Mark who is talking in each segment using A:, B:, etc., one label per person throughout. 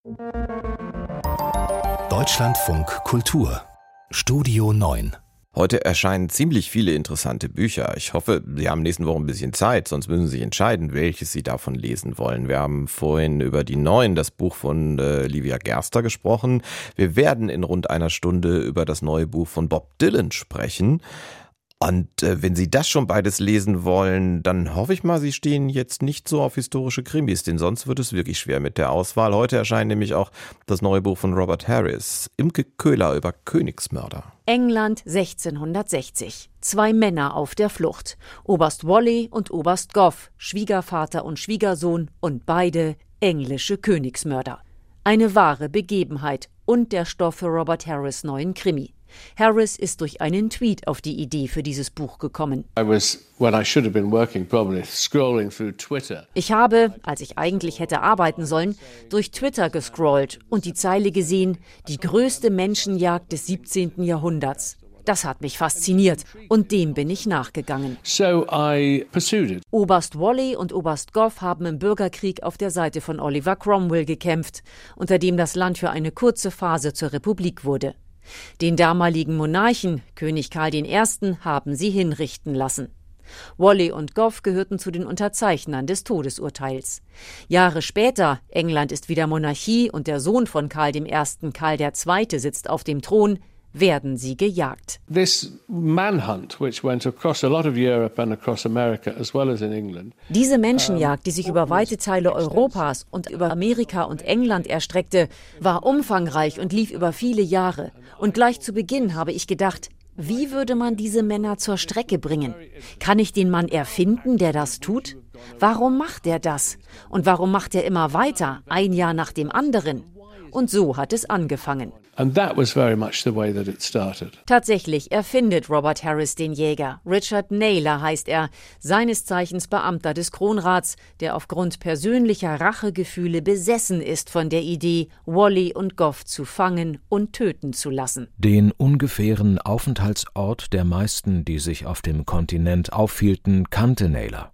A: Deutschlandfunk Kultur Studio 9.
B: Heute erscheinen ziemlich viele interessante Bücher. Ich hoffe, Sie haben nächsten Woche ein bisschen Zeit, sonst müssen Sie sich entscheiden, welches Sie davon lesen wollen. Wir haben vorhin über Die Neuen, das Buch von Livia Gerster, gesprochen. Wir werden in rund einer Stunde über das neue Buch von Bob Dylan sprechen. Und wenn Sie das schon beides lesen wollen, dann hoffe ich mal, Sie stehen jetzt nicht so auf historische Krimis, denn sonst wird es wirklich schwer mit der Auswahl. Heute erscheint nämlich auch das neue Buch von Robert Harris, Imke Köhler über Königsmörder.
C: England 1660. 2 Männer auf der Flucht. Oberst Wally und Oberst Gough, Schwiegervater und Schwiegersohn und beide englische Königsmörder. Eine wahre Begebenheit und der Stoff für Robert Harris' neuen Krimi. Harris ist durch einen Tweet auf die Idee für dieses Buch gekommen. Ich habe, als ich eigentlich hätte arbeiten sollen, durch Twitter gescrollt und die Zeile gesehen, die größte Menschenjagd des 17. Jahrhunderts. Das hat mich fasziniert und dem bin ich nachgegangen. Oberst Wally und Oberst Gough haben im Bürgerkrieg auf der Seite von Oliver Cromwell gekämpft, unter dem das Land für eine kurze Phase zur Republik wurde. Den damaligen Monarchen, König Karl I., haben sie hinrichten lassen. Wally und Gough gehörten zu den Unterzeichnern des Todesurteils. Jahre später, England ist wieder Monarchie und der Sohn von Karl I., Karl II., sitzt auf dem Thron, werden sie gejagt. Diese Menschenjagd, die sich über weite Teile Europas und über Amerika und England erstreckte, war umfangreich und lief über viele Jahre. Und gleich zu Beginn habe ich gedacht, wie würde man diese Männer zur Strecke bringen? Kann ich den Mann erfinden, der das tut? Warum macht er das? Und warum macht er immer weiter, ein Jahr nach dem anderen? Und so hat es angefangen. Tatsächlich erfindet Robert Harris den Jäger. Richard Naylor heißt er, seines Zeichens Beamter des Kronrats, der aufgrund persönlicher Rachegefühle besessen ist von der Idee, Wally und Gough zu fangen und töten zu lassen.
D: Den ungefähren Aufenthaltsort der meisten, die sich auf dem Kontinent aufhielten, kannte Naylor.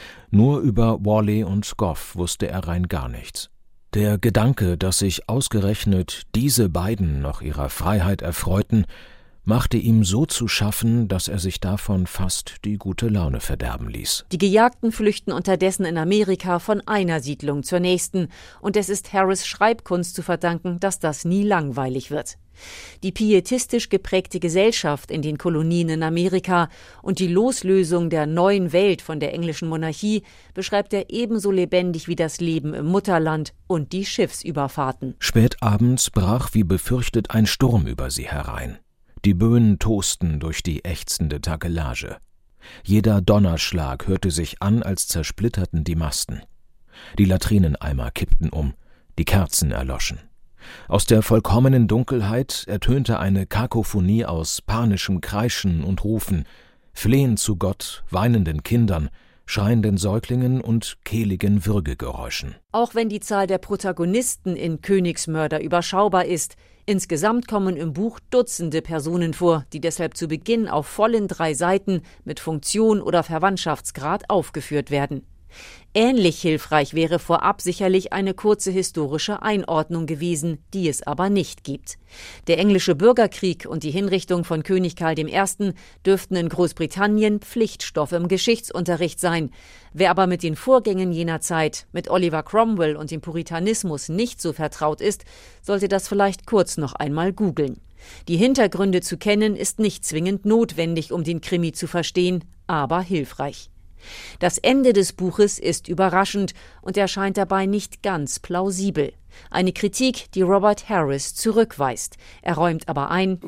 D: Nur über Wally und Gough wusste er rein gar nichts. Der Gedanke, dass sich ausgerechnet diese beiden noch ihrer Freiheit erfreuten, machte ihm so zu schaffen, dass er sich davon fast die gute Laune verderben ließ.
C: Die Gejagten flüchten unterdessen in Amerika von einer Siedlung zur nächsten, und es ist Harris' Schreibkunst zu verdanken, dass das nie langweilig wird. Die pietistisch geprägte Gesellschaft in den Kolonien in Amerika und die Loslösung der neuen Welt von der englischen Monarchie beschreibt er ebenso lebendig wie das Leben im Mutterland und die Schiffsüberfahrten.
D: Spät abends brach wie befürchtet ein Sturm über sie herein. Die Böen tosten durch die ächzende Takelage. Jeder Donnerschlag hörte sich an, als zersplitterten die Masten. Die Latrineneimer kippten um, die Kerzen erloschen. Aus der vollkommenen Dunkelheit ertönte eine Kakophonie aus panischem Kreischen und Rufen, Flehen zu Gott, weinenden Kindern, schreienden Säuglingen und kehligen Würgegeräuschen.
C: Auch wenn die Zahl der Protagonisten in Königsmörder überschaubar ist, insgesamt kommen im Buch Dutzende Personen vor, die deshalb zu Beginn auf vollen 3 Seiten mit Funktion oder Verwandtschaftsgrad aufgeführt werden. Ähnlich hilfreich wäre vorab sicherlich eine kurze historische Einordnung gewesen, die es aber nicht gibt. Der englische Bürgerkrieg und die Hinrichtung von König Karl I. dürften in Großbritannien Pflichtstoff im Geschichtsunterricht sein. Wer aber mit den Vorgängen jener Zeit, mit Oliver Cromwell und dem Puritanismus nicht so vertraut ist, sollte das vielleicht kurz noch einmal googeln. Die Hintergründe zu kennen ist nicht zwingend notwendig, um den Krimi zu verstehen, aber hilfreich. Das Ende des Buches ist überraschend und erscheint dabei nicht ganz plausibel. Eine Kritik, die Robert Harris zurückweist. Er räumt aber ein,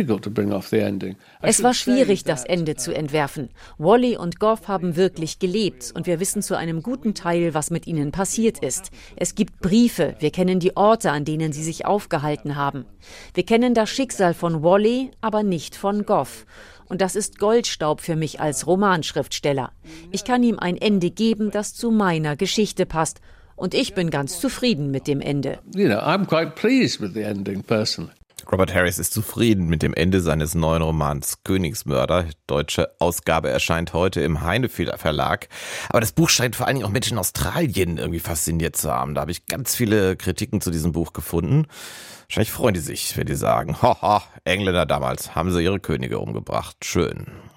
C: es war schwierig, das Ende zu entwerfen. Wally und Gough haben wirklich gelebt und wir wissen zu einem guten Teil, was mit ihnen passiert ist. Es gibt Briefe, wir kennen die Orte, an denen sie sich aufgehalten haben. Wir kennen das Schicksal von Wally, aber nicht von Gough. Und das ist Goldstaub für mich als Romanschriftsteller. Ich kann ihm ein Ende geben, das zu meiner Geschichte passt. Und ich bin ganz zufrieden mit dem Ende.
B: I'm quite pleased with the ending personally. Robert Harris ist zufrieden mit dem Ende seines neuen Romans Königsmörder. Deutsche Ausgabe erscheint heute im Heine Verlag. Aber das Buch scheint vor allen Dingen auch Menschen in Australien irgendwie fasziniert zu haben. Da habe ich ganz viele Kritiken zu diesem Buch gefunden. Wahrscheinlich freuen die sich, wenn die sagen, haha, Engländer damals haben sie ihre Könige umgebracht. Schön.